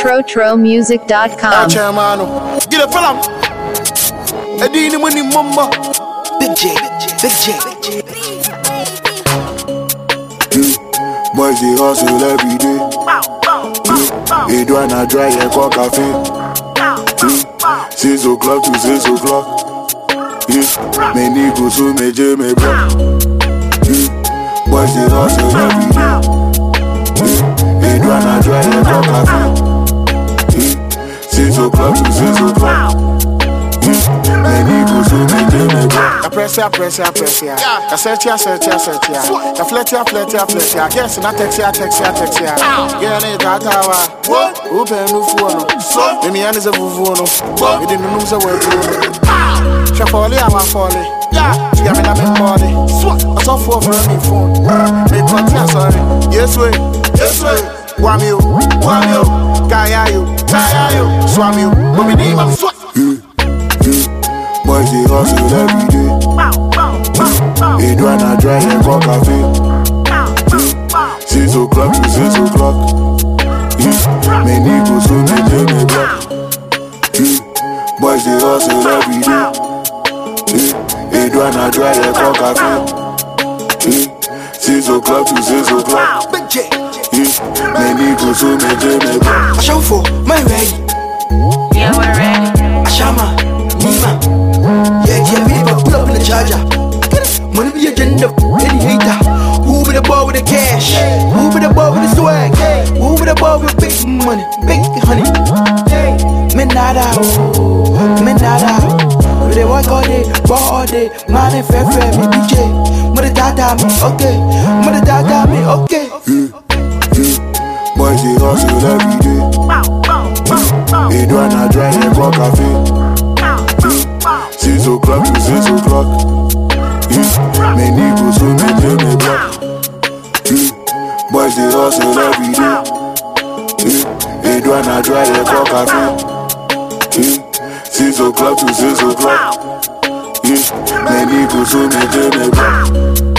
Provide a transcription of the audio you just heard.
TroTroMusic.com. Get a film. Edini money mama. Big J. Boys they hustle every day. They do not dry and call cafe. 6 o'clock to 6 o'clock. Many go so me bro. Boys they hustle every day. They do not dry and call cafe. 6 o'clock to 6 o'clock. Many go so me bro. I press ya. I search ya. I flirt ya. Guess and I text ya. Girl ain't that hour. Open no phone. Me and is a vuvono. We didn't know the word. Shafoli, I'm a folly. Yeah, I'm body. I saw 4 for me phone. They cut ya, sorry. Yes, way. Wham you. Kaya you. Swam you. But me name, I'm swat. Boys, they hustle every day. They do not dry and call cafe. 6 o'clock to 6 o'clock. Many go so me block. Boys, they hustle every day. They do not dry and call cafe. 6 o'clock to 6 o'clock. Many go so me block. I show for my ready. Yeah, we're ready. Ashama, Nima. Yeah, we pull up in the charger. Money be agenda, any hater. Who be the boy with the cash? Who be the boy with the swag? Who be the boy with big money, big honey? Men nada. We dey work all day, ball all day. Man and fair, me DJ. Mother dada me, okay. Boys they hustle every day. They do not dry and call cafe. 6 o'clock to 6 o'clock. Many go so me block. Boys they hustle every day. They do not dry and call cafe. 6 o'clock to 6 o'clock. Many go so me block.